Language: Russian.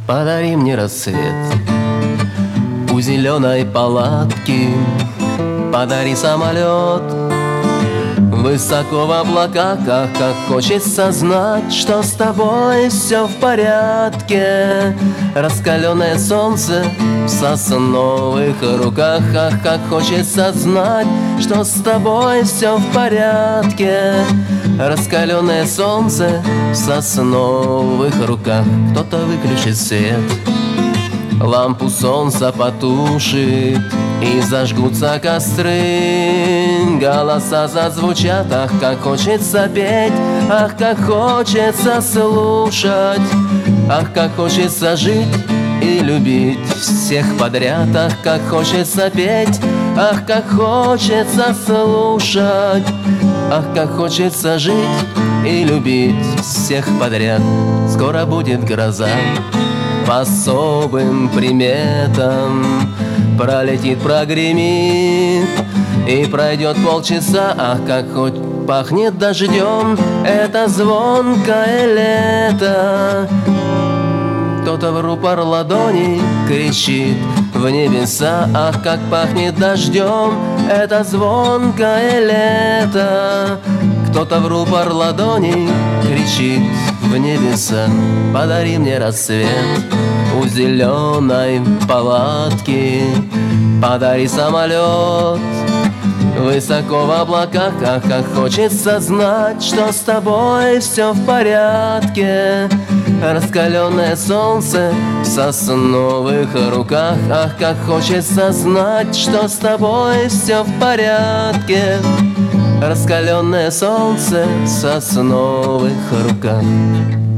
подари мне рассвет. У зеленой палатки подари самолет. Высоко в облаках, как хочется знать, что с тобой все в порядке. Раскаленное солнце в сосновых руках, как хочется знать, что с тобой все в порядке. Раскаленное солнце в сосновых руках. Кто-то выключит свет, лампу солнца потушит, и зажгутся костры. Голоса зазвучат, ах, как хочется петь, ах, как хочется слушать, ах, как хочется жить и любить всех подряд, ах, как хочется петь, ах, как хочется слушать, ах, как хочется жить и любить всех подряд. Скоро будет гроза, по особым приметам пролетит, прогремит, и пройдет полчаса, ах, как хоть пахнет дождем это звонкое лето. Кто-то в рупор ладони кричит в небеса, ах, как пахнет дождем это звонкое лето. Кто-то в рупор ладони кричит в небеса, подари мне рассвет. У зеленой палатки подари самолет. Высоко в облаках, ах, как хочется знать, что с тобой все в порядке. Раскаленное солнце в сосновых руках, ах, как хочется знать, что с тобой все в порядке. Раскаленное солнце в сосновых руках.